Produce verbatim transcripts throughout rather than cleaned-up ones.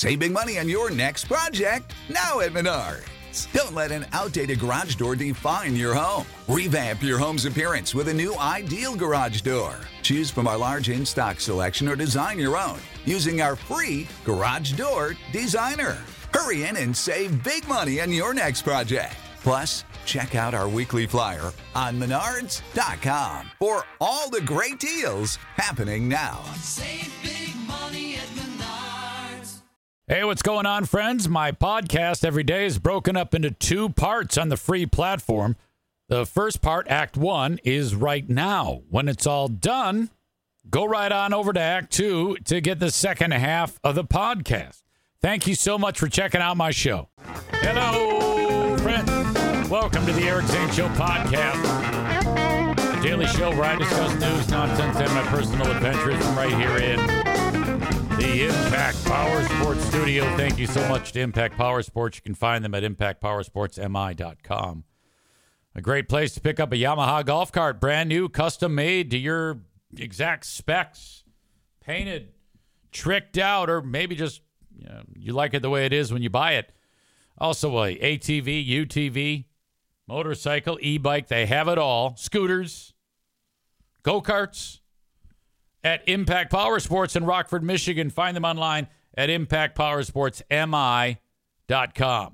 Save big money on your next project now at Menards. Don't let an outdated garage door define your home. Revamp your home's appearance with a new ideal garage door. Choose from our large in-stock selection or design your own using our free Garage Door Designer. Hurry in and save big money on your next project. Plus, check out our weekly flyer on menards dot com for all the great deals happening now. Save big money at Menards. Hey, what's going on, friends? My podcast every day is broken up into two parts on the free platform. The first part, Act One, is right now. When it's all done, go right on over to Act Two to get the second half of the podcast. Thank you so much for checking out my show. Hello, friends. Welcome to the Eric Zane Show podcast, a daily show where I discuss news, nonsense, and my personal adventures from right here in the Impact Power Sports Studio. Thank you so much to Impact Power Sports. You can find them at impact power sports m i dot com. A great place to pick up a Yamaha golf cart, brand new, custom made to your exact specs, painted, tricked out, or maybe just you know, you like it the way it is when you buy it. Also a A T V, U T V, motorcycle, e-bike, they have it all. Scooters, go-karts at Impact Power Sports in Rockford, Michigan. Find them online at impact power sports m i dot com.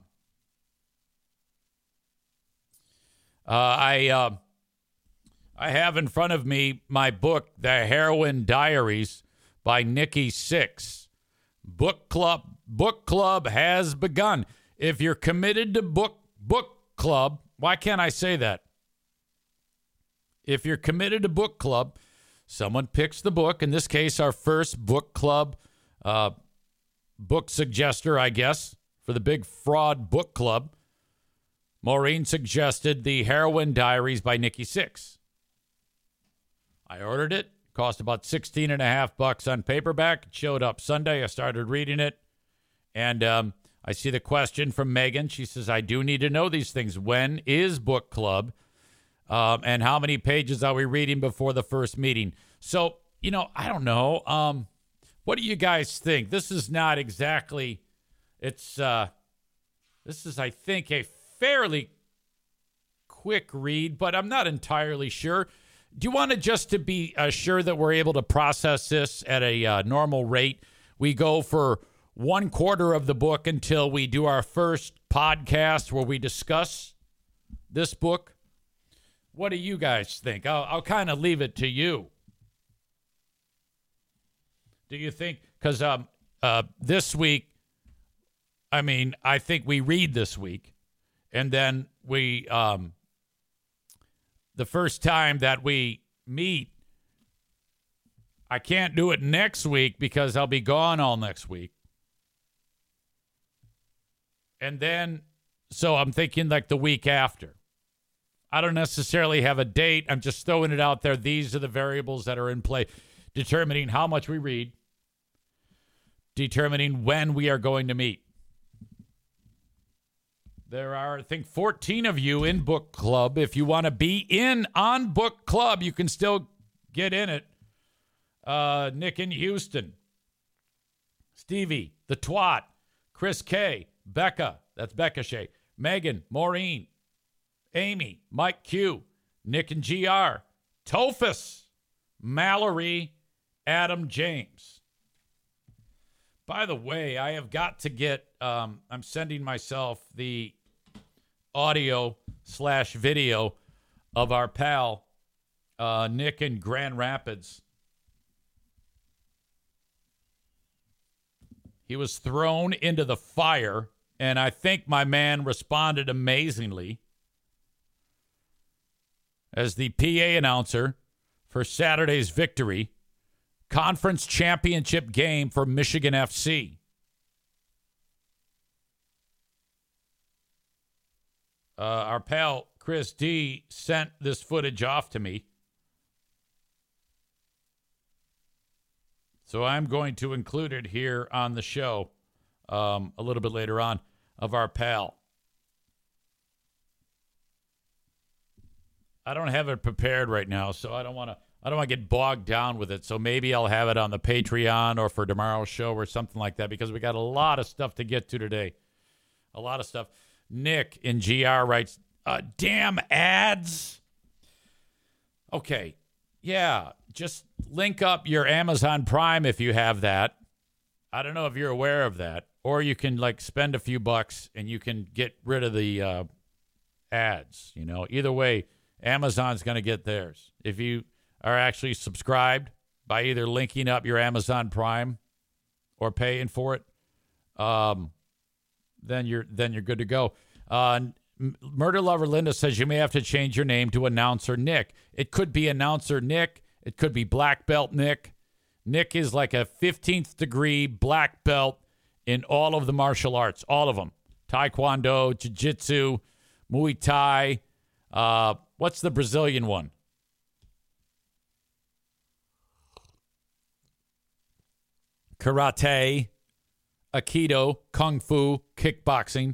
Uh, I uh, I have in front of me my book, The Heroin Diaries by Nikki Sixx. Book club book club has begun. If you're committed to book book club, why can't I say that? If you're committed to book club, someone picks the book. In this case, our first book club uh, book suggester, I guess, for the Big Fraud Book Club. Maureen suggested The Heroin Diaries by Nikki Sixx. I ordered it. Cost about sixteen and a half bucks on paperback. It showed up Sunday. I started reading it. And um, I see the question from Megan. She says, I do need to know these things. When is book club? Um, and how many pages are we reading before the first meeting? So, you know, I don't know. Um, what do you guys think? This is not exactly, it's, uh, this is, I think, a fairly quick read, but I'm not entirely sure. Do you want to just to be uh, sure that we're able to process this at a uh, normal rate? We go for one quarter of the book until we do our first podcast where we discuss this book. What do you guys think? I'll, I'll kind of leave it to you. Do you think? Because um, uh, this week, I mean, I think we read this week. And then we, um, the first time that we meet, I can't do it next week because I'll be gone all next week. And then, so I'm thinking like the week after. I don't necessarily have a date. I'm just throwing it out there. These are the variables that are in play, determining how much we read, determining when we are going to meet. There are, I think, fourteen of you in book club. If you want to be in on book club, you can still get in it. Uh, Nick in Houston, Stevie, the Twat, Chris K, Becca, that's Becca Shea, Megan, Maureen, Amy, Mike Q, Nick and G R, Tophus, Mallory, Adam James. By the way, I have got to get, um, I'm sending myself the audio slash video of our pal, uh, Nick in Grand Rapids. He was thrown into the fire, and I think my man responded amazingly as the P A announcer for Saturday's victory, conference championship game for Michigan F C. Uh, our pal Chris D sent this footage off to me. So I'm going to include it here on the show um, a little bit later on of our pal. I don't have it prepared right now, so I don't want to I don't want to get bogged down with it. So maybe I'll have it on the Patreon or for tomorrow's show or something like that because we got a lot of stuff to get to today. A lot of stuff. Nick in G R writes, uh, damn ads. Okay. Yeah. Just link up your Amazon Prime if you have that. I don't know if you're aware of that. Or you can like spend a few bucks and you can get rid of the uh, ads. You know, either way, Amazon's going to get theirs. If you are actually subscribed by either linking up your Amazon Prime or paying for it, um, then you're then you're good to go. Uh, Murder Lover Linda says you may have to change your name to Announcer Nick. It could be Announcer Nick. It could be Black Belt Nick. Nick is like a fifteenth degree black belt in all of the martial arts, all of them. Taekwondo, Jiu-Jitsu, Muay Thai. Uh, what's the Brazilian one? Karate, Aikido, Kung Fu, kickboxing.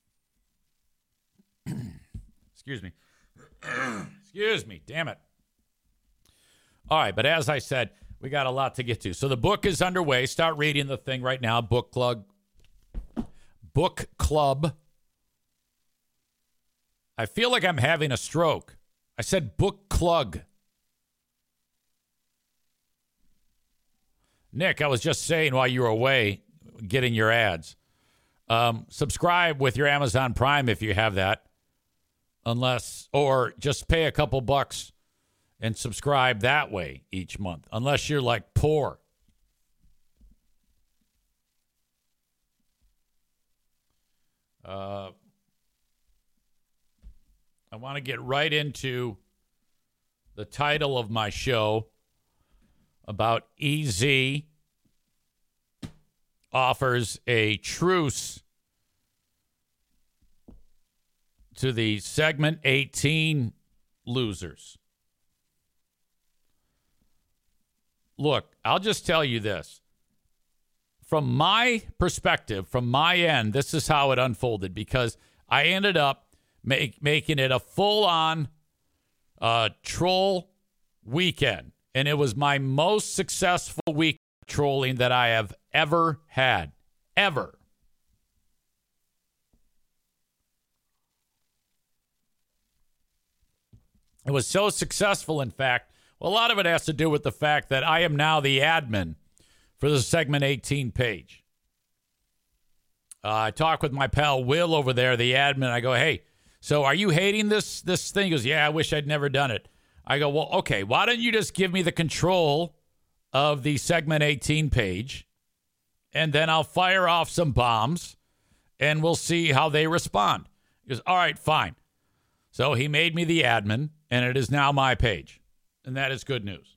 Excuse me. Excuse me. Damn it. All right, but as I said, we got a lot to get to. So the book is underway. Start reading the thing right now. Book Club. Book Club. I feel like I'm having a stroke. I said Book Club. Nick, I was just saying while you were away getting your ads. Um, subscribe with your Amazon Prime if you have that. Unless, or just pay a couple bucks and subscribe that way each month. Unless you're like poor. Uh, I want to get right into the title of my show about E Z offers a truce to the segment eighteen losers. Look, I'll just tell you this. From my perspective, from my end, this is how it unfolded because I ended up make, making it a full-on uh, troll weekend. And it was my most successful week of trolling that I have ever had. Ever. It was so successful, in fact, well, a lot of it has to do with the fact that I am now the admin for the segment eighteen page. Uh, I talk with my pal Will over there, the admin. I go, hey, so are you hating this this thing? He goes, yeah, I wish I'd never done it. I go, well, okay, why don't you just give me the control of the segment eighteen page, and then I'll fire off some bombs, and we'll see how they respond. He goes, all right, fine. So he made me the admin, and it is now my page. And that is good news.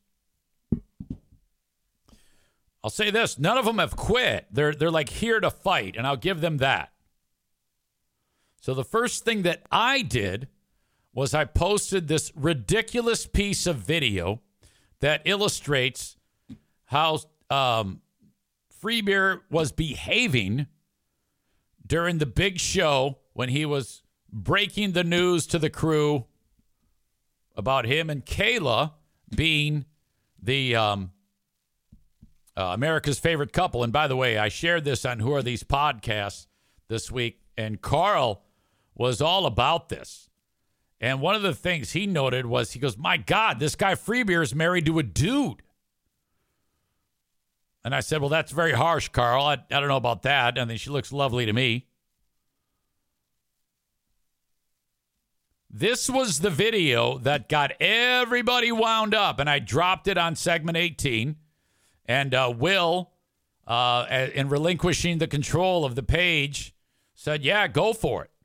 I'll say this. None of them have quit. They're, they're like here to fight, and I'll give them that. So the first thing that I did was I posted this ridiculous piece of video that illustrates how um, Free Beer was behaving during the big show when he was breaking the news to the crew about him and Kayla being the um, uh, America's favorite couple. And by the way, I shared this on Who Are These Podcasts this week, and Carl was all about this. And one of the things he noted was, he goes, my God, this guy Free Beer is married to a dude. And I said, well, that's very harsh, Carl. I, I don't know about that. I mean, she looks lovely to me. This was the video that got everybody wound up, and I dropped it on segment eighteen. And uh, Will, uh, in relinquishing the control of the page, said, yeah, go for it.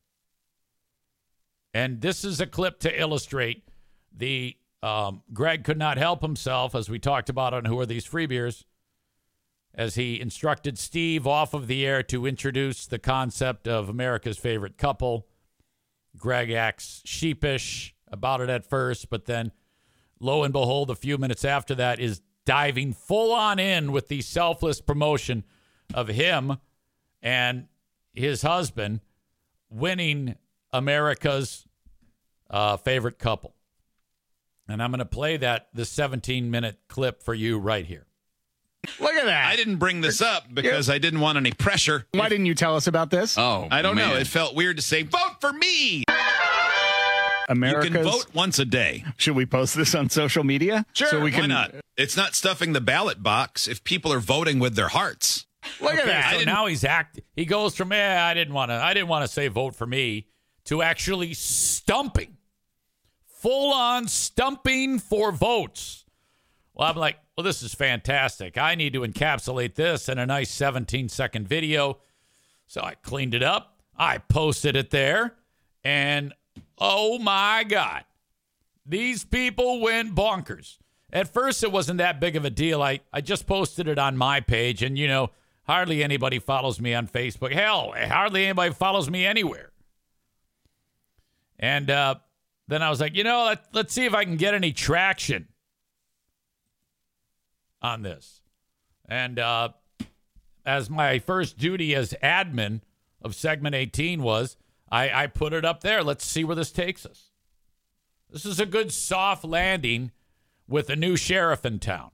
And this is a clip to illustrate the um, Greg could not help himself, as we talked about on Who Are These Free Beers, as he instructed Steve off of the air to introduce the concept of America's favorite couple. Greg acts sheepish about it at first, but then, lo and behold, a few minutes after that is diving full on in with the selfless promotion of him and his husband winning America's uh, favorite couple. And I'm going to play that, the seventeen-minute clip for you right here. Look at that. I didn't bring this up because I didn't want any pressure. Why didn't you tell us about this? Oh, I don't man. know. It felt weird to say, vote for me. America's, you can vote once a day. Should we post this on social media? Sure, so we why can, not? It's not stuffing the ballot box if people are voting with their hearts. Look okay, at that. So now he's act. He goes from, eh, I didn't want to, I didn't want to say vote for me, to actually stumping. Full on stumping for votes. Well, I'm like, well, this is fantastic. I need to encapsulate this in a nice seventeen-second video. So I cleaned it up. I posted it there. And, oh, my God. These people went bonkers. At first, it wasn't that big of a deal. I, I just posted it on my page. And, you know, hardly anybody follows me on Facebook. Hell, hardly anybody follows me anywhere. And uh, then I was like, you know, let, let's see if I can get any traction on this. And uh, as my first duty as admin of segment eighteen was, I, I put it up there. Let's see where this takes us. This is a good soft landing with a new sheriff in town.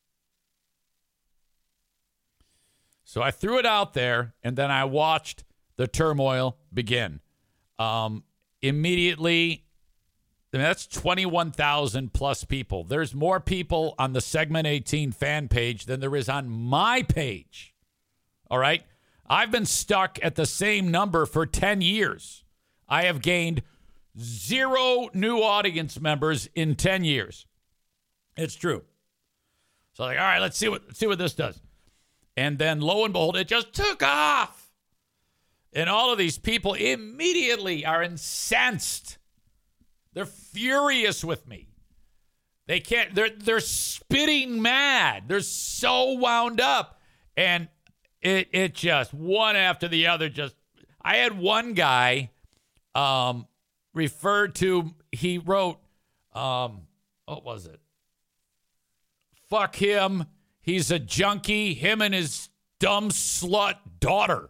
So I threw it out there, and then I watched the turmoil begin. Um, immediately, I mean, that's twenty-one thousand plus people. There's more people on the Segment eighteen fan page than there is on my page. All right? I've been stuck at the same number for ten years. I have gained zero new audience members in ten years. It's true. So, like, all right, let's see what let's see what this does. And then, lo and behold, it just took off. And all of these people immediately are incensed. They're furious with me. They can't, they're, they're spitting mad. They're so wound up. And it, it just, one after the other, just, I had one guy um, referred to, he wrote, um, what was it? Fuck him. He's a junkie. Him and his dumb slut daughter.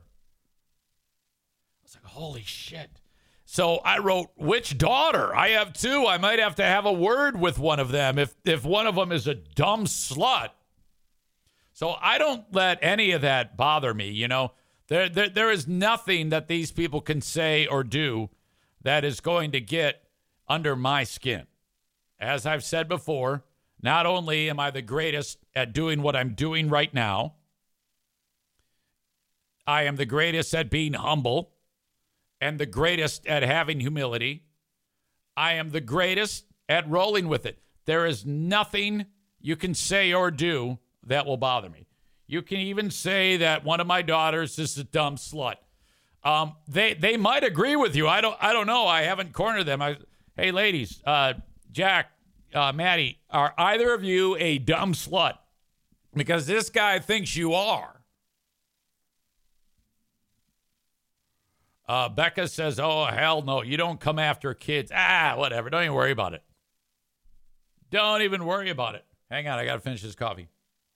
I was like, holy shit. So I wrote, which daughter? I have two. I might have to have a word with one of them if if one of them is a dumb slut. So I don't let any of that bother me, you know. There, there, there is nothing that these people can say or do that is going to get under my skin. As I've said before, not only am I the greatest at doing what I'm doing right now, I am the greatest at being humble and the greatest at having humility. I am the greatest at rolling with it. There is nothing you can say or do that will bother me. You can even say that one of my daughters is a dumb slut. Um, they they might agree with you. I don't I don't know. I haven't cornered them. I, hey, ladies, uh, Jack, uh, Maddie, are either of you a dumb slut? Because this guy thinks you are. Uh, Becca says, oh, hell no. You don't come after kids. Ah, whatever. Don't even worry about it. Don't even worry about it. Hang on. I got to finish this coffee.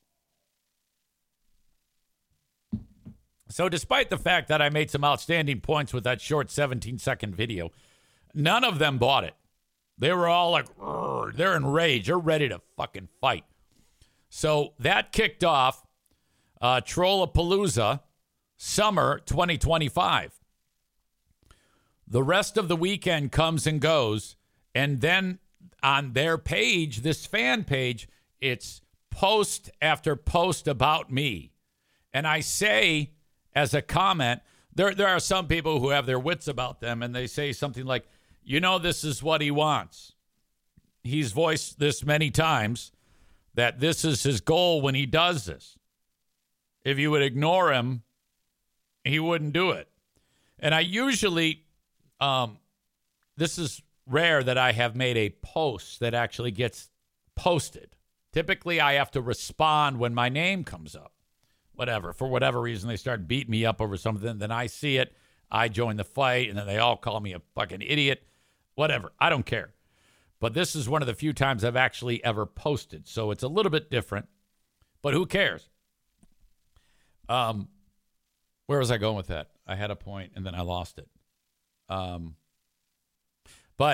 So despite the fact that I made some outstanding points with that short seventeen-second video, none of them bought it. They were all like, they're enraged. They're ready to fucking fight. So that kicked off uh, Trollapalooza Summer twenty twenty-five. The rest of the weekend comes and goes, and then on their page, this fan page, it's post after post about me. And I say as a comment, there, there are some people who have their wits about them, and they say something like, you know, this is what he wants. He's voiced this many times, that this is his goal when he does this. If you would ignore him, he wouldn't do it. And I usually... Um, this is rare that I have made a post that actually gets posted. Typically, I have to respond when my name comes up. Whatever. For whatever reason, they start beating me up over something. Then I see it. I join the fight, and then they all call me a fucking idiot. Whatever. I don't care. But this is one of the few times I've actually ever posted. So it's a little bit different. But who cares? Um, where was I going with that? I had a point, and then I lost it. Um, but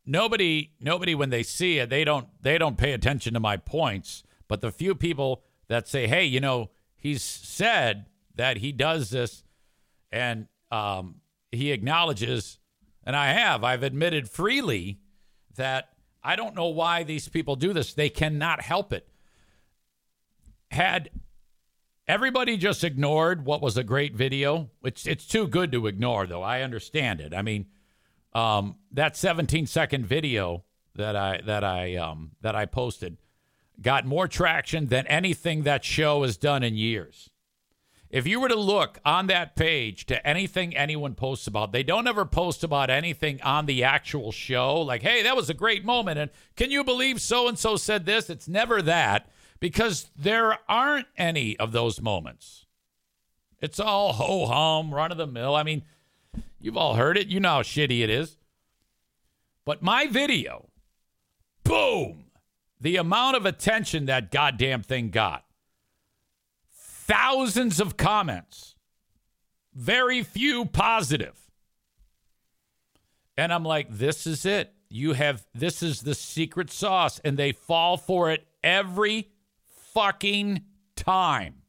nobody, nobody, when they see it, they don't, they don't pay attention to my points. But the few people that say, hey, you know, he's said that he does this and um, he acknowledges, and I have, I've admitted freely that I don't know why these people do this. They cannot help it. Had everybody just ignored what was a great video, which it's too good to ignore, though. I understand it. I mean, um, that seventeen second video that I that I um, that I posted got more traction than anything that show has done in years. If you were to look on that page to anything anyone posts about, they don't ever post about anything on the actual show. Like, hey, that was a great moment. And can you believe so-and-so said this? It's never that, because there aren't any of those moments. It's all ho-hum, run-of-the-mill. I mean, you've all heard it. You know how shitty it is. But my video, boom, the amount of attention that goddamn thing got. Thousands of comments. Very few positive. And I'm like, this is it. You have, this is the secret sauce. And they fall for it every fucking time.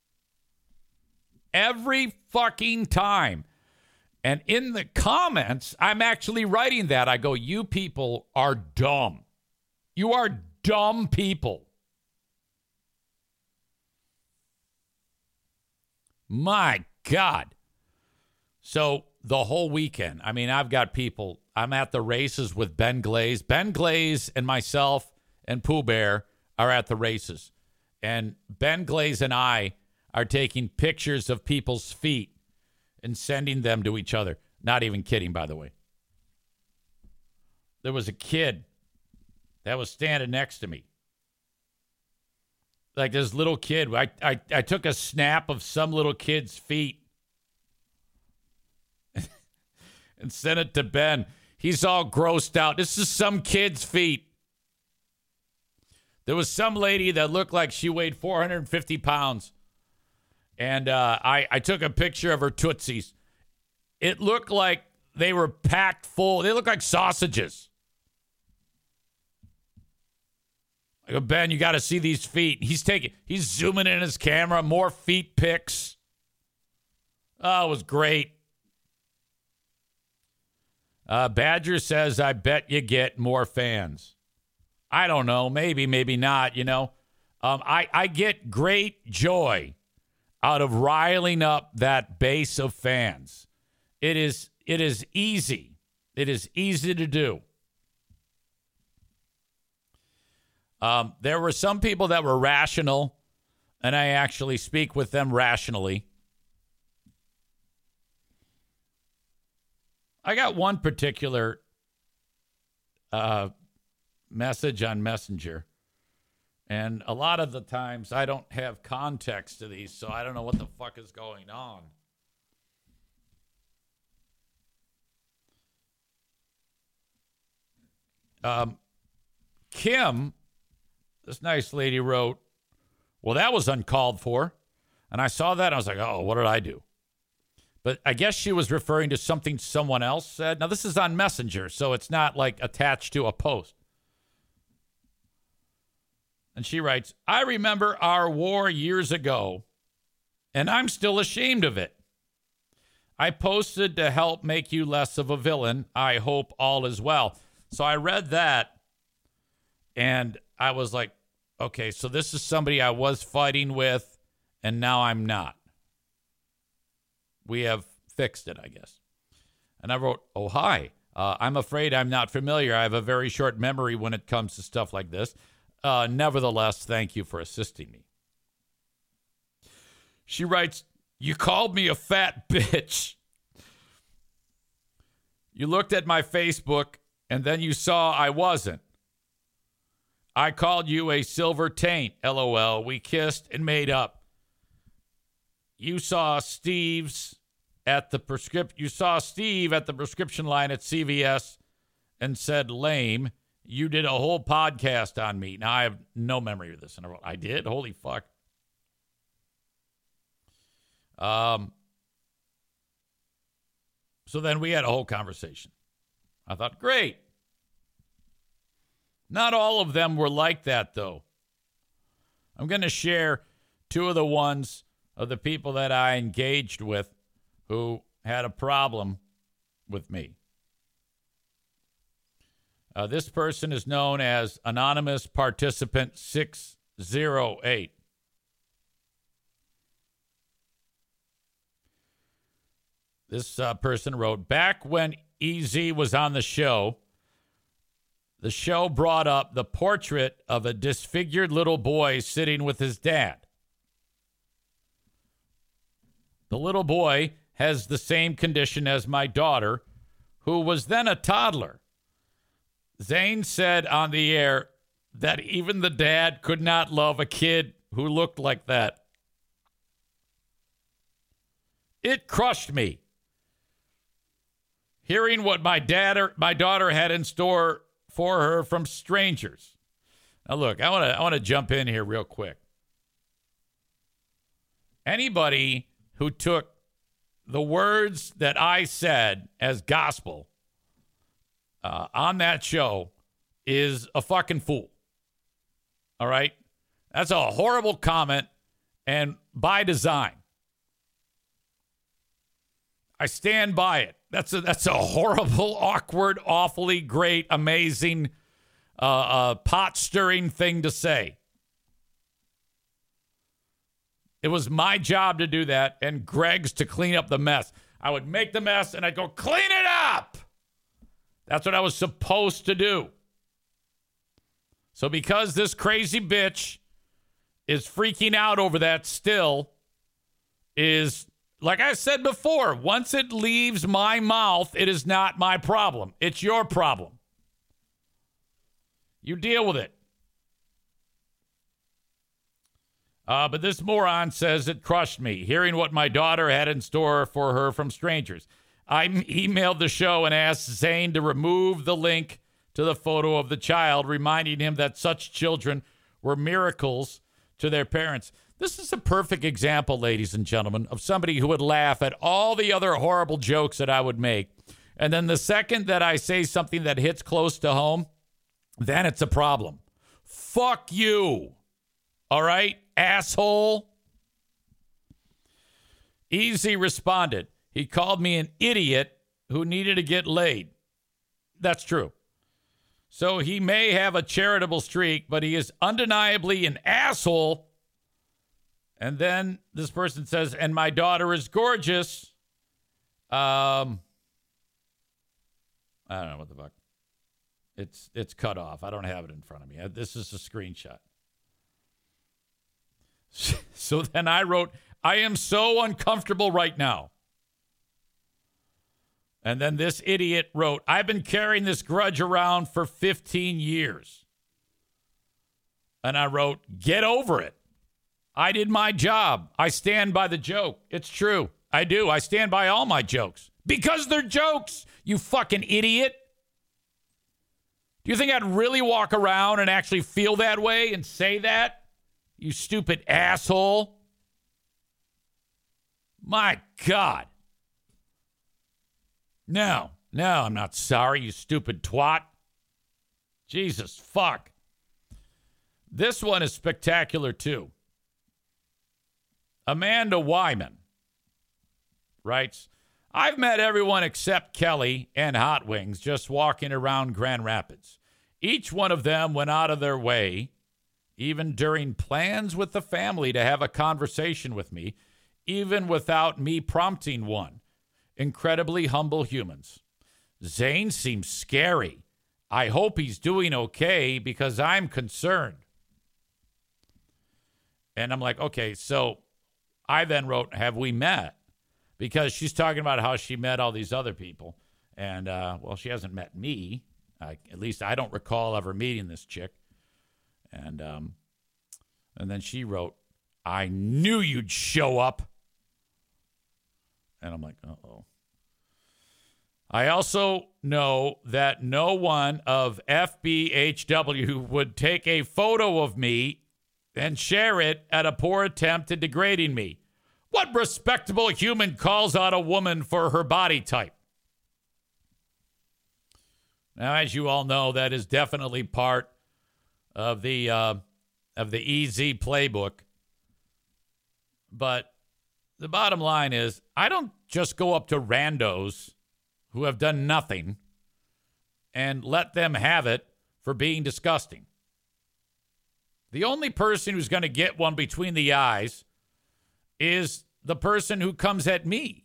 Every fucking time. And in the comments, I'm actually writing that. I go, you people are dumb. You are dumb people. My God. So the whole weekend, I mean, I've got people, I'm at the races with Ben Glaze. Ben Glaze and myself and Pooh Bear are at the races. And Ben Glaze and I are taking pictures of people's feet and sending them to each other. Not even kidding, by the way. There was a kid that was standing next to me. Like this little kid. I, I, I took a snap of some little kid's feet and sent it to Ben. He's all grossed out. This is some kid's feet. There was some lady that looked like she weighed four hundred fifty pounds. And uh, I, I took a picture of her tootsies. It looked like they were packed full. They looked like sausages. I go, Ben, you got to see these feet. He's taking, he's zooming in his camera, more feet pics. Oh, it was great. Uh, Badger says, I bet you get more fans. I don't know. Maybe, maybe not, you know. Um, I, I get great joy out of riling up that base of fans. It is, it is easy. It is easy to do. Um, there were some people that were rational, and I actually speak with them rationally. I got one particular uh, message on Messenger, and a lot of the times I don't have context to these, so I don't know what the fuck is going on. Um, Kim... This nice lady wrote, well, that was uncalled for. And I saw that, and I was like, oh, what did I do? But I guess she was referring to something someone else said. Now, this is on Messenger, so it's not, like, attached to a post. And she writes, I remember our war years ago, and I'm still ashamed of it. I posted to help make you less of a villain. I hope all is well. So I read that, and I was like, okay, so this is somebody I was fighting with, and now I'm not. We have fixed it, I guess. And I wrote, oh, hi. Uh, I'm afraid I'm not familiar. I have a very short memory when it comes to stuff like this. Uh, nevertheless, thank you for assisting me. She writes, you called me a fat bitch. You looked at my Facebook, and then you saw I wasn't. I called you a silver taint, LOL. We kissed and made up. You saw Steve's at the prescript. You saw Steve at the prescription line at C V S and said lame. You did a whole podcast on me. Now I have no memory of this. And I wrote, I did? Holy fuck. Um. So then we had a whole conversation. I thought, great. Not all of them were like that, though. I'm going to share two of the ones of the people that I engaged with who had a problem with me. Uh, this person is known as Anonymous Participant six oh eight. This uh, person wrote, back when E Z was on the show, the show brought up the portrait of a disfigured little boy sitting with his dad. The little boy has the same condition as my daughter, who was then a toddler. Zane said on the air that even the dad could not love a kid who looked like that. It crushed me. Hearing what my dad or my daughter had in store for her from strangers. Now look, I want to I want to jump in here real quick. Anybody who took the words that I said as gospel uh, on that show is a fucking fool. All right? That's a horrible comment, and by design. I stand by it. That's a, that's a horrible, awkward, awfully great, amazing, uh, uh, pot-stirring thing to say. It was my job to do that, and Greg's to clean up the mess. I would make the mess, and I'd go, clean it up! That's what I was supposed to do. So because this crazy bitch is freaking out over that still, is, like I said before, once it leaves my mouth, it is not my problem. It's your problem. You deal with it. Uh, but this moron says it crushed me, hearing what my daughter had in store for her from strangers. I m- emailed the show and asked Zane to remove the link to the photo of the child, reminding him that such children were miracles to their parents. This is a perfect example, ladies and gentlemen, of somebody who would laugh at all the other horrible jokes that I would make. And then the second that I say something that hits close to home, then it's a problem. Fuck you. All right, asshole? Easy responded. He called me an idiot who needed to get laid. That's true. So he may have a charitable streak, but he is undeniably an asshole. And then this person says, and my daughter is gorgeous. Um, I don't know what the fuck. It's it's cut off. I don't have it in front of me. This is a screenshot. So then I wrote, I am so uncomfortable right now. And then this idiot wrote, I've been carrying this grudge around for fifteen years. And I wrote, get over it. I did my job. I stand by the joke. It's true. I do. I stand by all my jokes. Because they're jokes, you fucking idiot. Do you think I'd really walk around and actually feel that way and say that? You stupid asshole. My God. No, no, I'm not sorry, you stupid twat. Jesus, fuck. This one is spectacular, too. Amanda Wyman writes, I've met everyone except Kelly and Hot Wings just walking around Grand Rapids. Each one of them went out of their way, even during plans with the family, to have a conversation with me, even without me prompting one. Incredibly humble humans. Zane seems scary. I hope he's doing okay because I'm concerned. And I'm like, okay, so I then wrote, have we met? Because she's talking about how she met all these other people. And, uh, well, she hasn't met me. Uh, at least I don't recall ever meeting this chick. And, um, and then she wrote, I knew you'd show up. And I'm like, uh-oh. I also know that no one of F B H W would take a photo of me and share it at a poor attempt at degrading me. What respectable human calls out a woman for her body type? Now, as you all know, that is definitely part of the uh, of the E Z playbook. But the bottom line is, I don't just go up to randos who have done nothing and let them have it for being disgusting. The only person who's going to get one between the eyes is the person who comes at me.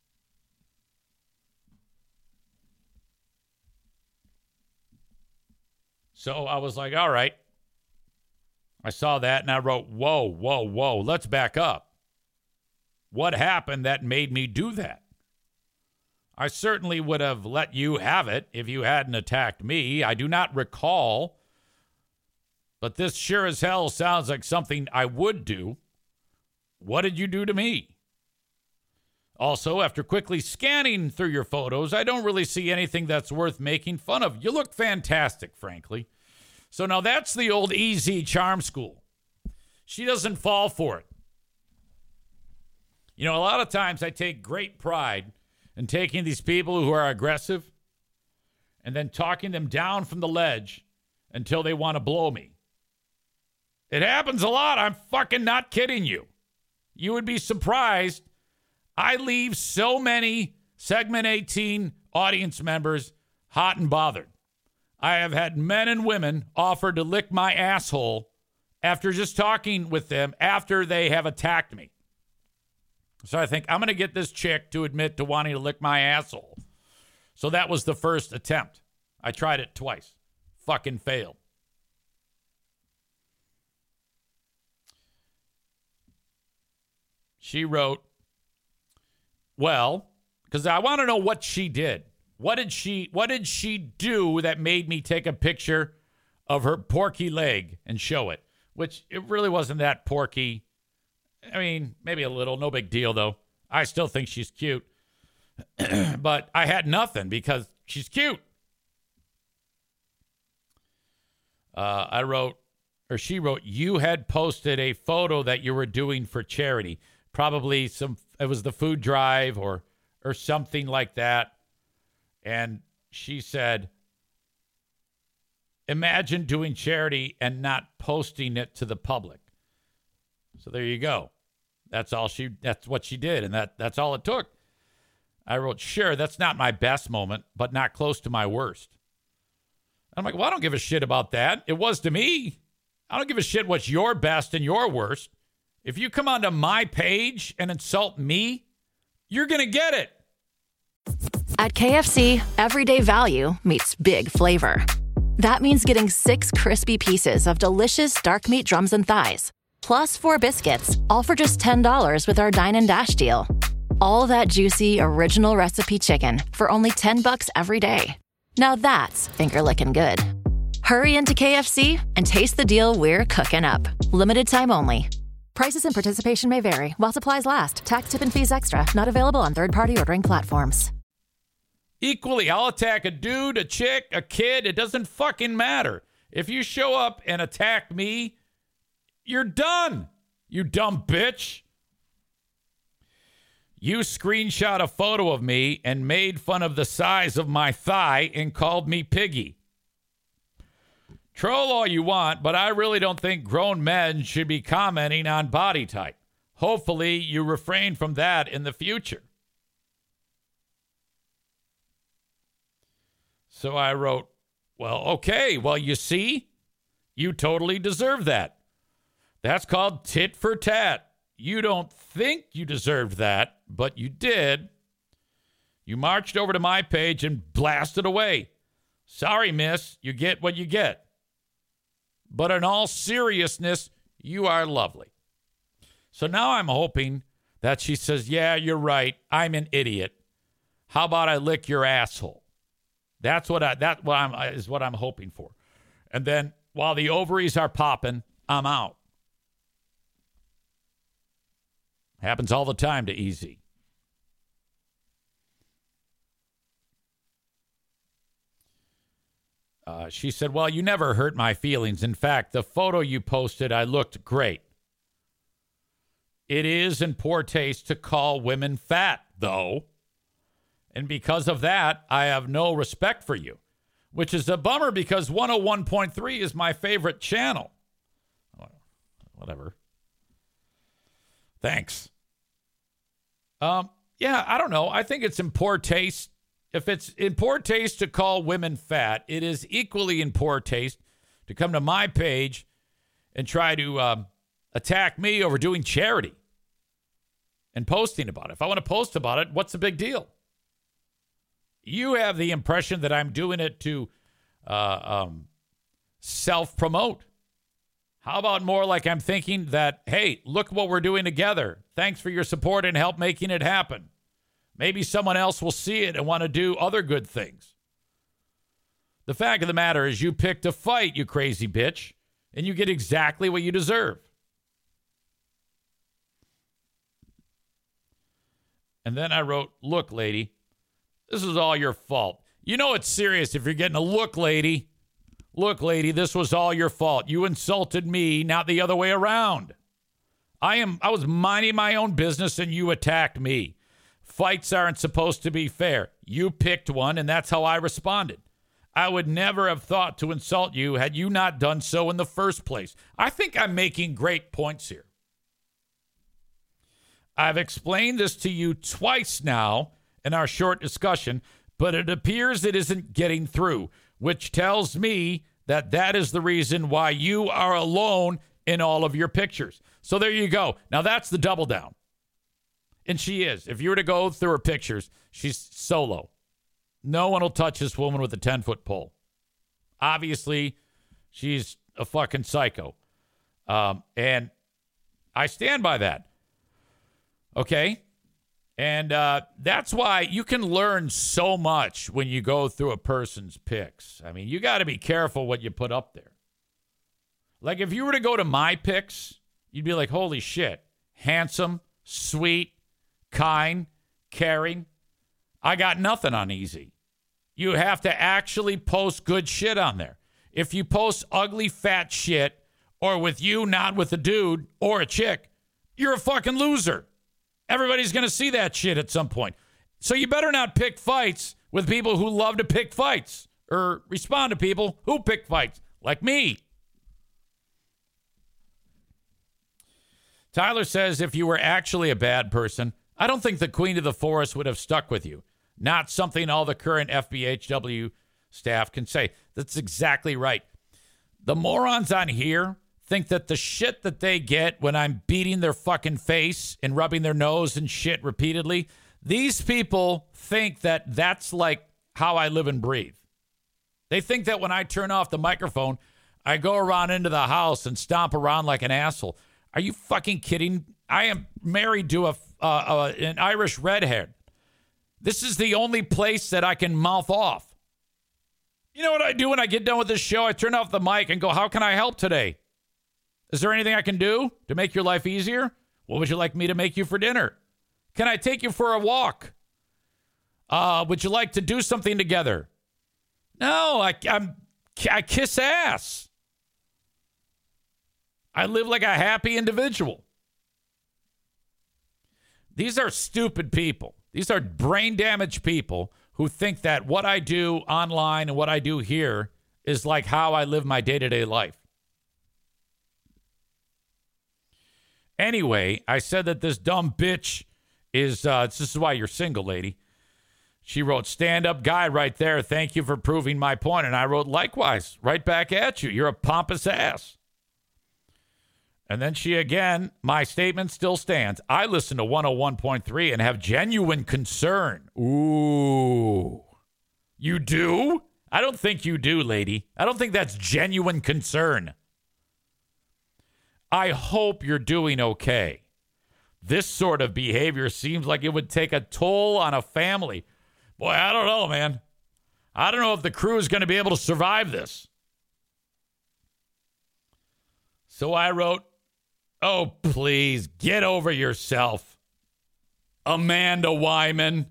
So I was like, all right. I saw that and I wrote, whoa, whoa, whoa, let's back up. What happened that made me do that? I certainly would have let you have it if you hadn't attacked me. I do not recall, but this sure as hell sounds like something I would do. What did you do to me? Also, after quickly scanning through your photos, I don't really see anything that's worth making fun of. You look fantastic, frankly. So now that's the old E Z charm school. She doesn't fall for it. You know, a lot of times I take great pride in taking these people who are aggressive and then talking them down from the ledge until they want to blow me. It happens a lot. I'm fucking not kidding you. You would be surprised. I leave so many Segment eighteen audience members hot and bothered. I have had men and women offer to lick my asshole after just talking with them after they have attacked me. So I think I'm going to get this chick to admit to wanting to lick my asshole. So that was the first attempt. I tried it twice. Fucking failed. She wrote, well, because I want to know what she did. What did she what did she do that made me take a picture of her porky leg and show it? Which it really wasn't that porky. I mean, maybe a little, no big deal though. I still think she's cute. But I had nothing because she's cute. Uh, I wrote, or she wrote, you had posted a photo that you were doing for charity. Probably some, it was the food drive or or something like that. And she said, imagine doing charity and not posting it to the public. So there you go. That's all she, that's what she did. And that that's all it took. I wrote, sure, that's not my best moment, but not close to my worst. I'm like, well, I don't give a shit about that. It was to me. I don't give a shit what's your best and your worst. If you come onto my page and insult me, you're going to get it. At K F C, everyday value meets big flavor. That means getting six crispy pieces of delicious dark meat drums and thighs, plus four biscuits, all for just ten dollars with our Dine and Dash deal. All that juicy, original recipe chicken for only ten bucks every day. Now that's finger-licking good. Hurry into K F C and taste the deal we're cooking up. Limited time only. Prices and participation may vary while supplies last. Tax, tip, and fees extra. Not available on third-party ordering platforms. Equally, I'll attack a dude, a chick, a kid. It doesn't fucking matter. If you show up and attack me, you're done, you dumb bitch. You screenshot a photo of me and made fun of the size of my thigh and called me piggy. Troll all you want, but I really don't think grown men should be commenting on body type. Hopefully, you refrain from that in the future. So I wrote, well, okay, well, you see, you totally deserve that. That's called tit for tat. You don't think you deserved that, but you did. You marched over to my page and blasted away. Sorry, miss, you get what you get. But in all seriousness, you are lovely. So now I'm hoping that she says, yeah, you're right. I'm an idiot. How about I lick your asshole? That's what I, that what I'm, is what I'm hoping for. And then while the ovaries are popping, I'm out. Happens all the time to E Z. Uh, she said, well, you never hurt my feelings. In fact, the photo you posted, I looked great. It is in poor taste to call women fat, though. And because of that, I have no respect for you. which is a bummer because one oh one point three is my favorite channel. Whatever. Thanks. Um, yeah, I don't know. I think it's in poor taste. If it's in poor taste to call women fat, it is equally in poor taste to come to my page and try to um, attack me over doing charity and posting about it. If I want to post about it, what's the big deal? You have the impression that I'm doing it to uh, um, self-promote. How about more like I'm thinking that, hey, look what we're doing together. Thanks for your support and help making it happen. Maybe someone else will see it and want to do other good things. The fact of the matter is you picked a fight, you crazy bitch, and you get exactly what you deserve. And then I wrote, look, lady, this is all your fault. You know it's serious if you're getting a look, lady. Look, lady, this was all your fault. You insulted me, not the other way around. I am. I was minding my own business and you attacked me. Fights aren't supposed to be fair. You picked one, and that's how I responded. I would never have thought to insult you had you not done so in the first place. I think I'm making great points here. I've explained this to you twice now in our short discussion, but it appears it isn't getting through, which tells me that that is the reason why you are alone in all of your pictures. So there you go. Now that's the double down. And she is. If you were to go through her pictures, she's solo. No one will touch this woman with a ten-foot pole. Obviously, she's a fucking psycho. Um, and I stand by that. Okay? And uh, that's why you can learn so much when you go through a person's pics. I mean, you got to be careful what you put up there. Like, if you were to go to my pics, you'd be like, holy shit. Handsome, sweet, kind, caring. I got nothing on easy. You have to actually post good shit on there. If you post ugly, fat shit, or with you, not with a dude or a chick, you're a fucking loser. Everybody's going to see that shit at some point. So you better not pick fights with people who love to pick fights or respond to people who pick fights, like me. Tyler says, if you were actually a bad person, I don't think the Queen of the Forest would have stuck with you. Not something all the current F B H W staff can say. That's exactly right. The morons on here think that the shit that they get when I'm beating their fucking face and rubbing their nose and shit repeatedly, these people think that that's like how I live and breathe. They think that when I turn off the microphone, I go around into the house and stomp around like an asshole. Are you fucking kidding? I am married to a uh, uh, an Irish redhead. This is the only place that I can mouth off. You know what I do when I get done with this show? I turn off the mic and go, how can I help today? Is there anything I can do to make your life easier? What would you like me to make you for dinner? Can I take you for a walk? Uh, would you like to do something together? No, I, I'm, I kiss ass. I live like a happy individual. These are stupid people. These are brain damaged people who think that what I do online and what I do here is like how I live my day-to-day life. Anyway, I said that this dumb bitch is, uh, this is why you're single, lady. She wrote, stand-up guy right there. Thank you for proving my point. And I wrote, likewise, right back at you. You're a pompous ass. And then she again, my statement still stands. I listen to one oh one point three and have genuine concern. Ooh. You do? I don't think you do, lady. I don't think that's genuine concern. I hope you're doing okay. This sort of behavior seems like it would take a toll on a family. Boy, I don't know, man. I don't know if the crew is going to be able to survive this. So I wrote, oh, please, get over yourself. Amanda Wyman.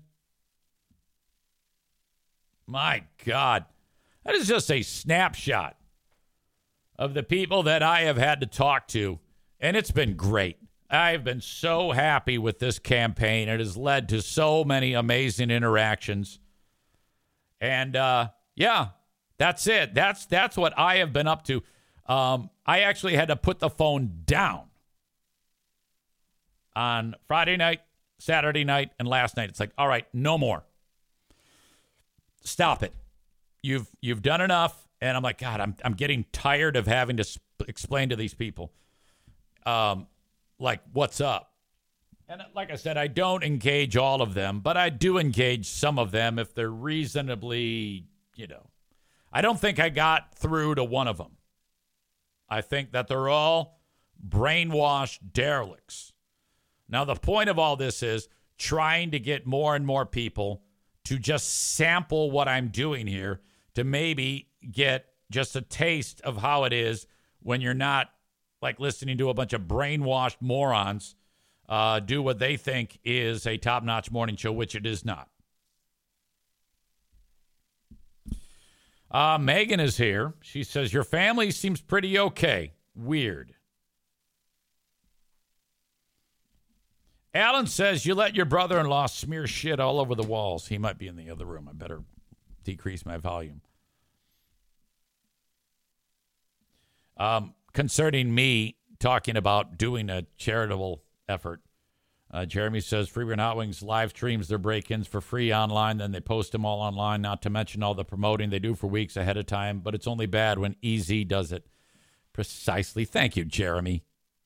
My God. That is just a snapshot of the people that I have had to talk to, and it's been great. I've been so happy with this campaign. It has led to so many amazing interactions. And, uh, yeah, That's it. That's that's what I have been up to. Um, I actually had to put the phone down on Friday night, Saturday night, and last night. It's like, all right, no more. Stop it. You've you've done enough. And I'm like, God, I'm I'm getting tired of having to sp- explain to these people, um, like, what's up. And like I said, I don't engage all of them, but I do engage some of them if they're reasonably, you know. I don't think I got through to one of them. I think that they're all brainwashed derelicts. Now, the point of all this is trying to get more and more people to just sample what I'm doing here to maybe get just a taste of how it is when you're not like listening to a bunch of brainwashed morons uh, do what they think is a top-notch morning show, which it is not. Uh, Megan is here. She says, your family seems pretty okay. Weird. Alan says, you let your brother-in-law smear shit all over the walls. He might be in the other room. I better decrease my volume. Um, concerning me talking about doing a charitable effort, uh, Jeremy says, Free Beer and Hot Wings live streams their break-ins for free online, then they post them all online, not to mention all the promoting they do for weeks ahead of time, but it's only bad when E Z does it. Precisely. Thank you, Jeremy.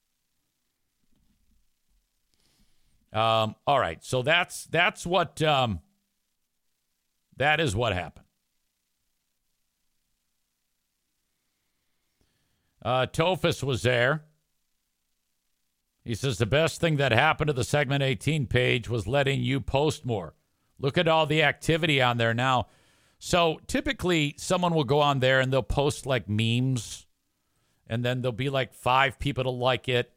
Um, all right, so that's that's what um, that is what happened. Uh, Tophus was there. He says the best thing that happened to the Segment eighteen page was letting you post more. Look at all the activity on there now. So typically someone will go on there and they'll post like memes, and then there'll be like five people to like it.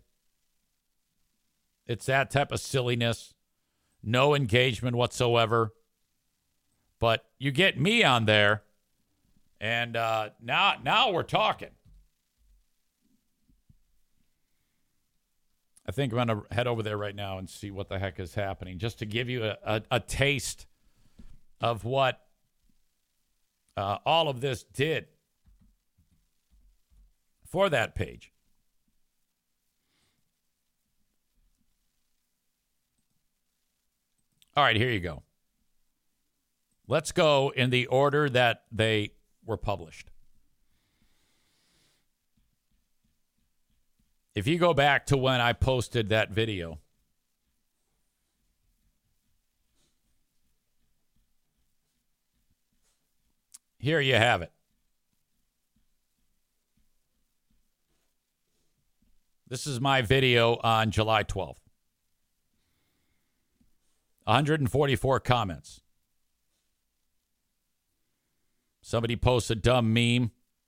It's that type of silliness. No engagement whatsoever. But you get me on there, and uh, now now we're talking. I think I'm going to head over there right now and see what the heck is happening, just to give you a, a, a taste of what uh, all of this did for that page. All right, here you go. Let's go in the order that they were published. If you go back to when I posted that video, here you have it. This is my video on July twelfth. one hundred forty-four comments. Somebody posts a dumb meme.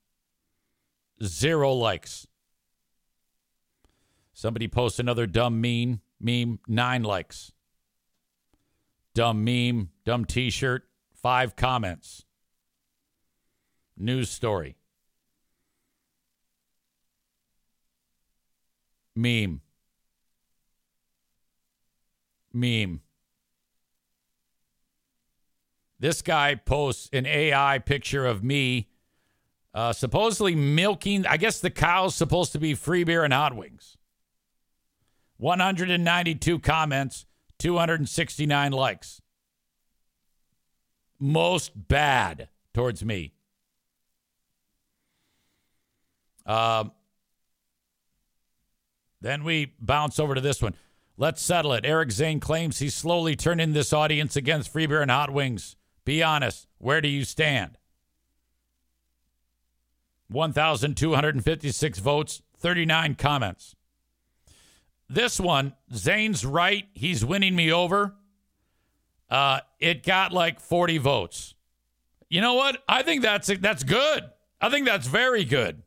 Zero likes. Somebody posts another dumb meme. Meme, nine likes. Dumb meme, dumb t-shirt, five comments. News story. Meme. Meme. This guy posts an A I picture of me uh, supposedly milking. I guess the cow's supposed to be Free Beer and Hot Wings. one hundred ninety-two comments, two hundred sixty-nine likes. Most bad towards me. Um, then we bounce over to this one. Let's settle it. Eric Zane claims he's slowly turning this audience against Free Beer and Hot Wings. Be honest. Where do you stand? one thousand two hundred fifty-six votes, thirty-nine comments. This one, Zane's right. He's winning me over. Uh, it got like forty votes. You know what? I think that's that's good. I think that's very good.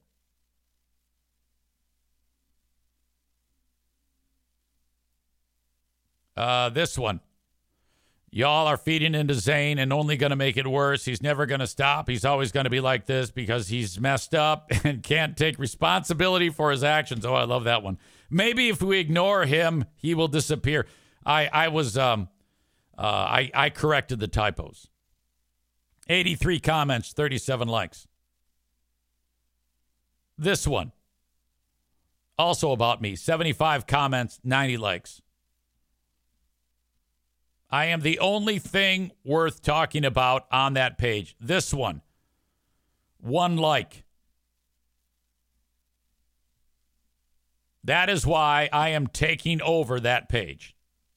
Uh, this one. Y'all are feeding into Zane and only going to make it worse. He's never going to stop. He's always going to be like this because he's messed up and can't take responsibility for his actions. Oh, I love that one. Maybe if we ignore him, he will disappear. I, I was, um, uh, I, I corrected the typos. eighty-three comments, thirty-seven likes. this one. Also about me. seventy-five comments, ninety likes. I am the only thing worth talking about on that page. This one. One like. That is why I am taking over that page.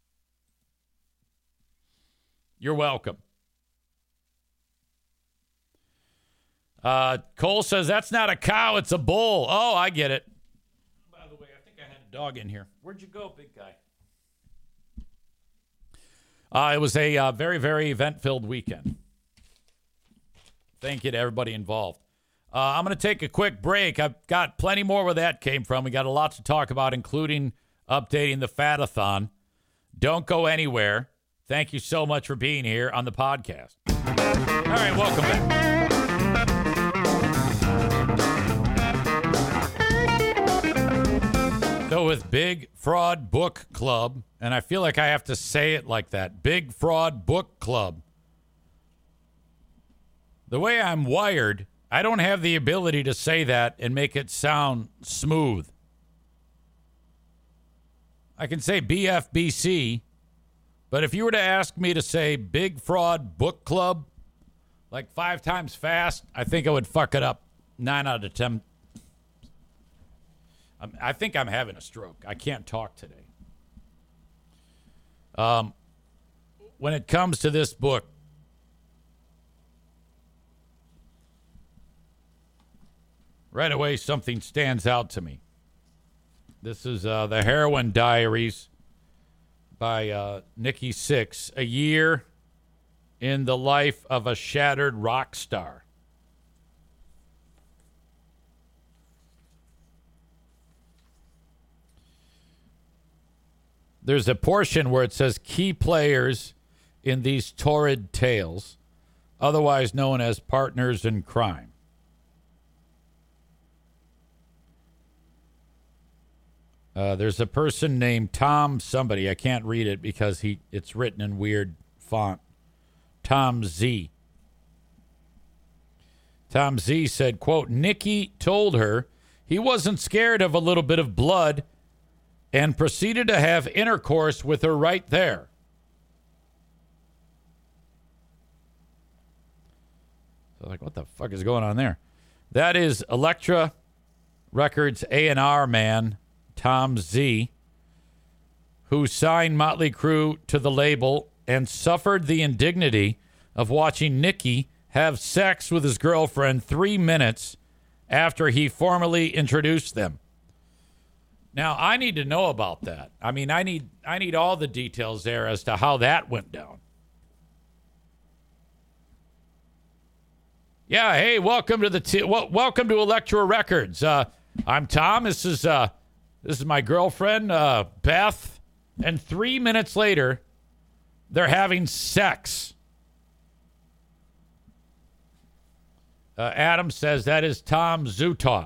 You're welcome. Uh, Cole says, that's not a cow, it's a bull. Oh, I get it. By the way, I think I had a dog in here. Where'd you go, big guy? Uh, it was a uh, very, very event-filled weekend. Thank you to everybody involved. Uh, I'm going to take a quick break. I've got plenty more where that came from. We got a lot to talk about, including updating the Fatathon. Don't go anywhere. Thank you so much for being here on the podcast. All right, welcome back. So with Big Fraud Book Club, and I feel like I have to say it like that, Big Fraud Book Club. The way I'm wired, I don't have the ability to say that and make it sound smooth. I can say B F B C, but if you were to ask me to say Big Fraud Book Club like five times fast, I think I would fuck it up nine out of ten. I think I'm having a stroke. I can't talk today. Um, when it comes to this book, right away something stands out to me. This is uh, The Heroin Diaries by uh, Nikki Sixx, a year in the life of a shattered rock star. There's a portion where it says key players in these torrid tales, otherwise known as partners in crime. Uh, there's a person named Tom somebody. I can't read it because he it's written in weird font. Tom Z. Tom Z said, quote, Nikki told her he wasn't scared of a little bit of blood and proceeded to have intercourse with her right there. So like, what the fuck is going on there? That is Elektra Records A and R man, Tom Z, who signed Motley Crue to the label and suffered the indignity of watching Nikki have sex with his girlfriend three minutes after he formally introduced them. Now, I need to know about that. I mean, I need I need all the details there as to how that went down. Yeah, hey, welcome to the t- w- welcome to Elektra Records. Uh, I'm Tom. This is uh, this is my girlfriend uh, Beth. And three minutes later, they're having sex. Uh, Adam says that is Tom Zutaut.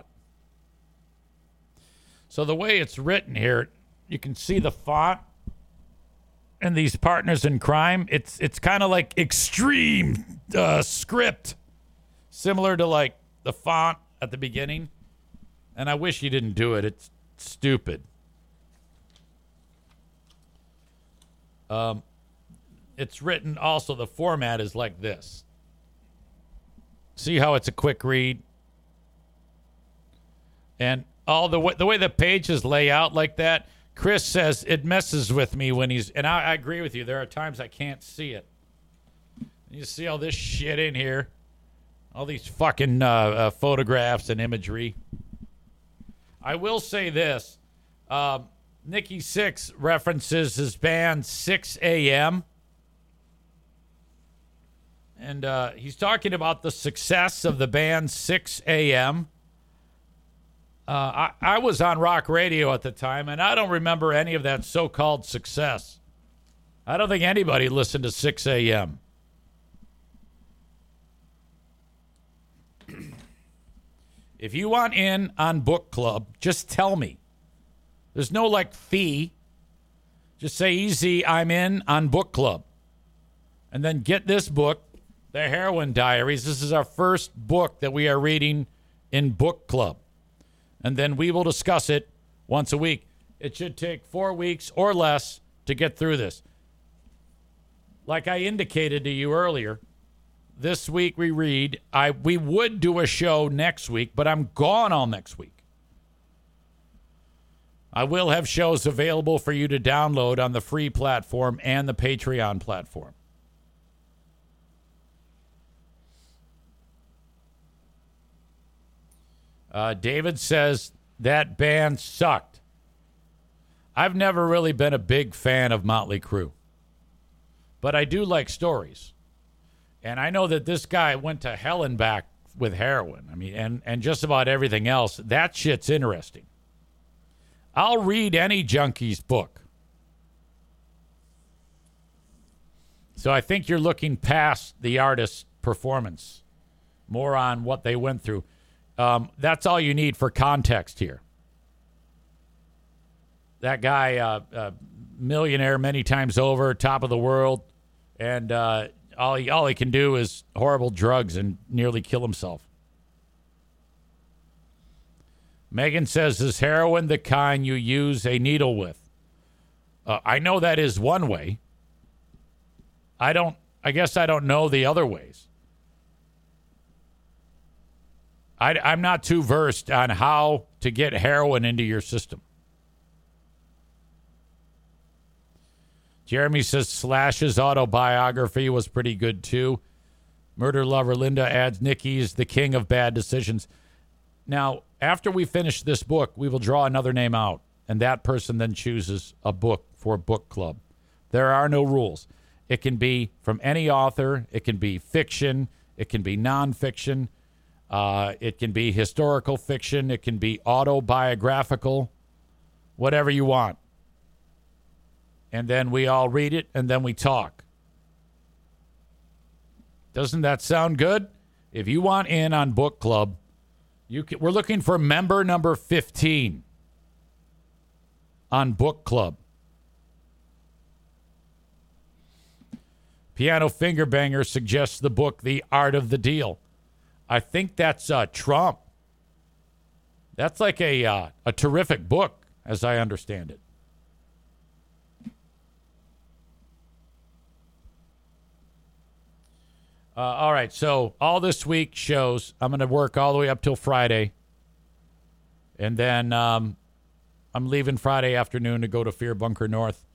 So the way it's written here, you can see the font and these partners in crime. It's it's kind of like extreme uh, script, similar to like the font at the beginning. And I wish you didn't do it. It's stupid. Um, it's written also, the format is like this. See how it's a quick read? And all the way, the way the pages lay out like that, Chris says it messes with me when he's, and I, I agree with you. There are times I can't see it. You see all this shit in here, all these fucking uh, uh, photographs and imagery. I will say this: um, Nikki Sixx references his band six a.m. and uh, he's talking about the success of the band six a.m. Uh, I, I was on rock radio at the time, and I don't remember any of that so-called success. I don't think anybody listened to six a.m. If you want in on book club, just tell me. There's no, like, fee. Just say, easy, I'm in on book club. And then get this book, The Heroin Diaries. This is our first book that we are reading in book club. and then we will discuss it once a week. It should take four weeks or less to get through this. Like I indicated to you earlier, this week we read. I we would do a show next week, but I'm gone all next week. I will have shows available for you to download on the free platform and the Patreon platform. Uh, David says that band sucked. I've never really been a big fan of Motley Crue, but I do like stories. And I know that this guy went to hell and back with heroin. I mean, and, and just about everything else. That shit's interesting. I'll read any junkie's book. So I think you're looking past the artist's performance, more on what they went through. Um, that's all you need for context here. That guy, uh, uh, millionaire many times over, top of the world, and uh, all he all he can do is horrible drugs and nearly kill himself. Megan says, is heroin the kind you use a needle with? Uh, I know that is one way. I don't, I guess I don't know the other ways. I, I'm not too versed on how to get heroin into your system. Jeremy says Slash's autobiography was pretty good too. Murder Lover Linda adds Nikki is the king of bad decisions. Now, after we finish this book, we will draw another name out, and that person then chooses a book for book club. There are no rules. It can be from any author. It can be fiction. It can be nonfiction. Uh, it can be historical fiction. It can be autobiographical, whatever you want. And then we all read it, and then we talk. Doesn't that sound good? If you want in on book club, you can, we're looking for member number fifteen on book club. Piano Finger Banger suggests the book The Art of the Deal. I think that's uh, Trump. That's like a uh, a terrific book, as I understand it. Uh, all right, so all this week shows. I'm going to work all the way up till Friday. And then um, I'm leaving Friday afternoon to go to Fear Bunker North.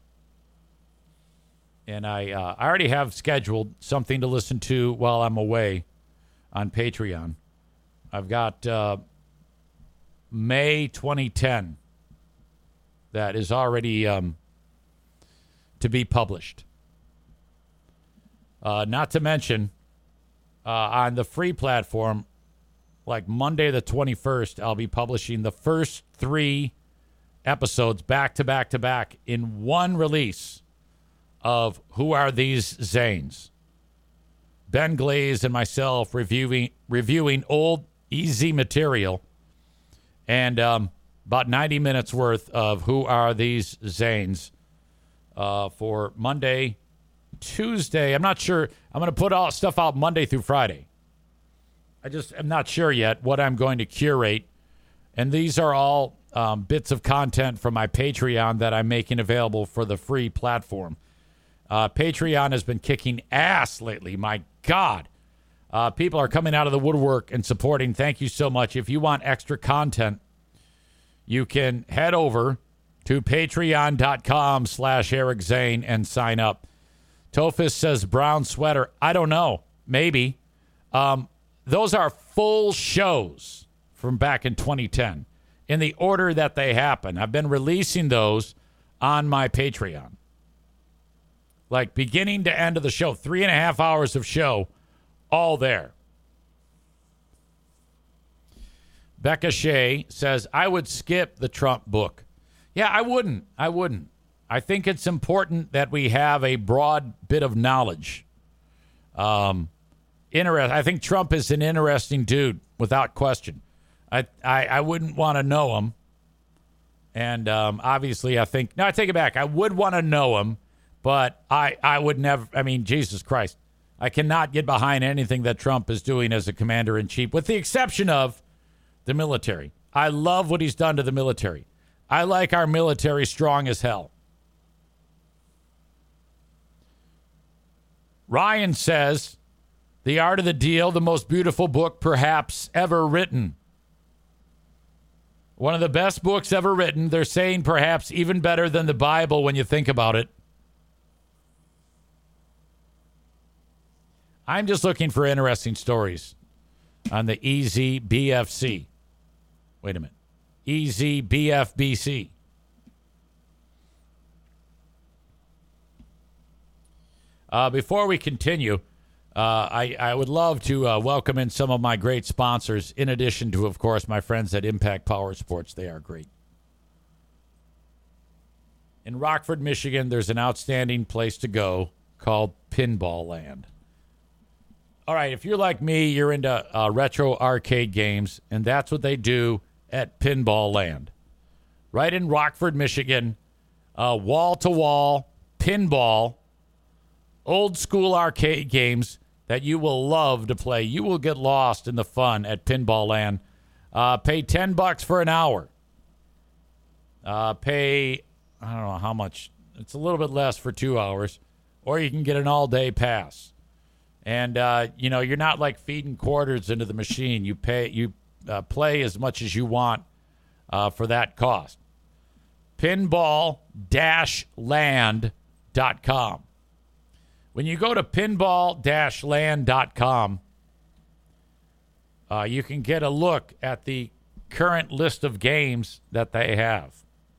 And I, uh, I already have scheduled something to listen to while I'm away on Patreon. I've got uh, May twenty ten that is already um, to be published. Uh, not to mention... Uh, on the free platform, like Monday the twenty-first, I'll be publishing the first three episodes back to back to back in one release of Who Are These Zanes? Ben Glaze and myself reviewing reviewing old easy material and um, about ninety minutes worth of Who Are These Zanes uh, for Monday, Tuesday. I'm not sure. I'm going to put all stuff out Monday through Friday. I just am not sure yet what I'm going to curate. And these are all um, bits of content from my Patreon that I'm making available for the free platform. Uh, Patreon has been kicking ass lately. My God. Uh, people are coming out of the woodwork and supporting. Thank you so much. If you want extra content, you can head over to patreon.com slash Eric Zane and sign up. Tophus says brown sweater. I don't know. Maybe. Um, those are full shows from back in twenty ten in the order that they happen. I've been releasing those on my Patreon. Like beginning to end of the show. Three and a half hours of show. All there. Becca Shea says, I would skip the Trump book. Yeah, I wouldn't. I wouldn't. I think it's important that we have a broad bit of knowledge. Um, interest. I think Trump is an interesting dude, without question. I I, I wouldn't want to know him. And um, obviously, I think... No, I take it back. I would want to know him, but I, I would never... I mean, Jesus Christ. I cannot get behind anything that Trump is doing as a commander-in-chief, with the exception of the military. I love what he's done to the military. I like our military strong as hell. Ryan says, The Art of the Deal, the most beautiful book perhaps ever written. One of the best books ever written. They're saying perhaps even better than the Bible when you think about it. I'm just looking for interesting stories on the E Z B F C. Wait a minute. E Z B F B C. Uh, before we continue, uh, I, I would love to uh, welcome in some of my great sponsors, in addition to, of course, my friends at Impact Power Sports. They are great. In Rockford, Michigan, there's an outstanding place to go called Pinball Land. All right, if you're like me, you're into uh, retro arcade games, and that's what they do at Pinball Land. Right in Rockford, Michigan, uh, wall-to-wall pinball, old school arcade games that you will love to play. You will get lost in the fun at Pinball Land. Uh, pay ten bucks for an hour. Uh, pay, I don't know how much. It's a little bit less for two hours. Or you can get an all-day pass. And, uh, you know, you're not like feeding quarters into the machine. You pay, you uh, play as much as you want uh, for that cost. pinball dash land dot com. When you go to pinball dash land dot com, uh, you can get a look at the current list of games that they have.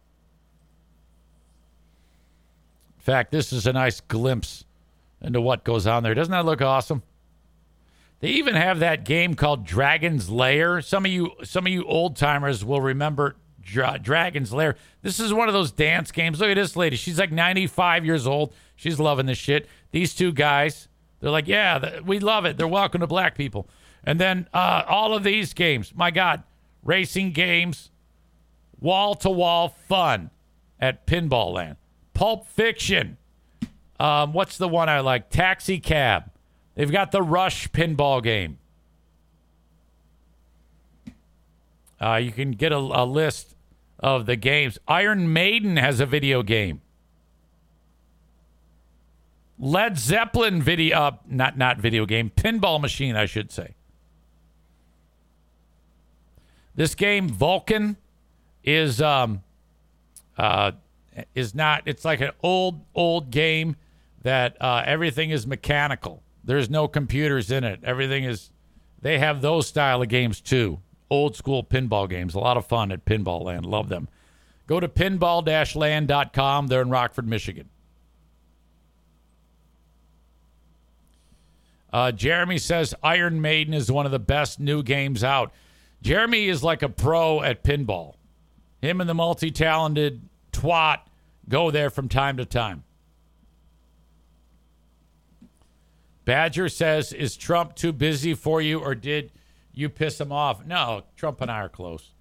In fact, this is a nice glimpse into what goes on there. Doesn't that look awesome? They even have that game called Dragon's Lair. Some of you, some of you old timers will remember Dra- Dragon's Lair. This is one of those dance games. Look at this lady. She's like ninety-five years old. She's loving this shit. These two guys, they're like, yeah, th- we love it. They're welcome to black people. And then uh, all of these games, my God, racing games, wall-to-wall fun at Pinball Land. Pulp Fiction. Um, what's the one I like? Taxi Cab. They've got the Rush pinball game. Uh, you can get a, a list of the games. Iron Maiden has a video game. Led Zeppelin video, uh, not not video game, pinball machine, I should say. This game, Vulcan, is um, uh, is not. It's like an old old game that uh, everything is mechanical. There's no computers in it. Everything is. They have those style of games too. Old school pinball games. A lot of fun at Pinball Land. Love them. Go to pinball dash land dot com. They're in Rockford, Michigan. Uh, Jeremy says Iron Maiden is one of the best new games out. Jeremy is like a pro at pinball. Him and the multi-talented twat go there from time to time. Badger says, is Trump too busy for you, or did you piss him off? No, Trump and I are close.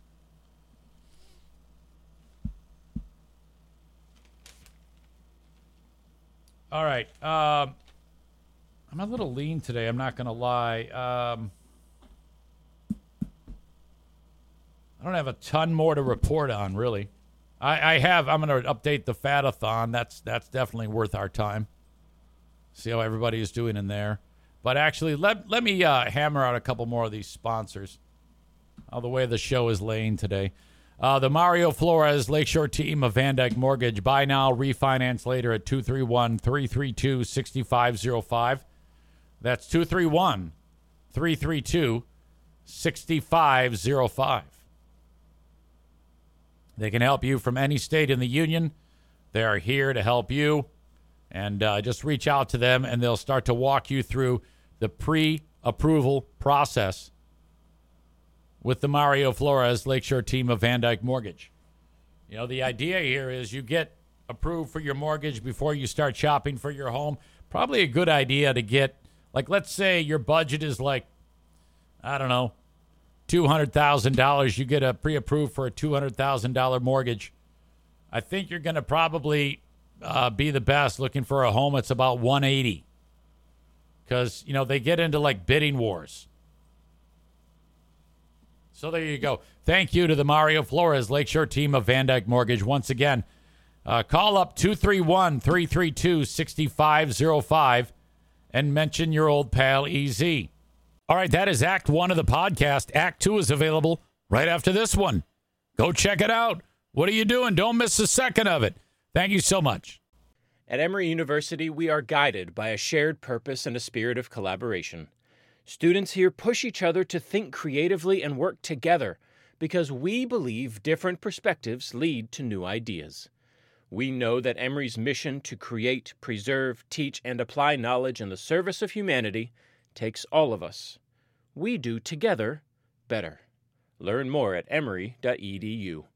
All right. Um, I'm a little lean today. I'm not going to lie. Um, I don't have a ton more to report on, really. I, I have. I'm going to update the Fatathon. That's that's definitely worth our time. See how everybody is doing in there. But actually, let let me uh, hammer out a couple more of these sponsors. How the way the show is laying today. Uh, the Mario Flores Lakeshore team of Van Dyke Mortgage. Buy now, refinance later at two three one, three three two, six five zero five. That's two three one, three three two, six five zero five. They can help you from any state in the union. They are here to help you. And uh, just reach out to them, and they'll start to walk you through the pre-approval process with the Mario Flores Lakeshore team of Van Dyke Mortgage. You know, the idea here is you get approved for your mortgage before you start shopping for your home. Probably a good idea to get, like, let's say your budget is like, I don't know, two hundred thousand dollars. You get a pre-approved for a two hundred thousand dollars mortgage. I think you're going to probably uh, be the best looking for a home that's about one eighty. Because, you know, they get into like bidding wars. So there you go. Thank you to the Mario Flores Lakeshore team of Van Dyke Mortgage. Once again, uh, call up two three one, three three two, six five zero five and mention your old pal E Z. All right, that is Act One of the podcast. Act Two is available right after this one. Go check it out. What are you doing? Don't miss a second of it. Thank you so much. At Emory University, we are guided by a shared purpose and a spirit of collaboration. Students here push each other to think creatively and work together because we believe different perspectives lead to new ideas. We know that Emory's mission to create, preserve, teach, and apply knowledge in the service of humanity takes all of us. We do together better. Learn more at emory dot e d u.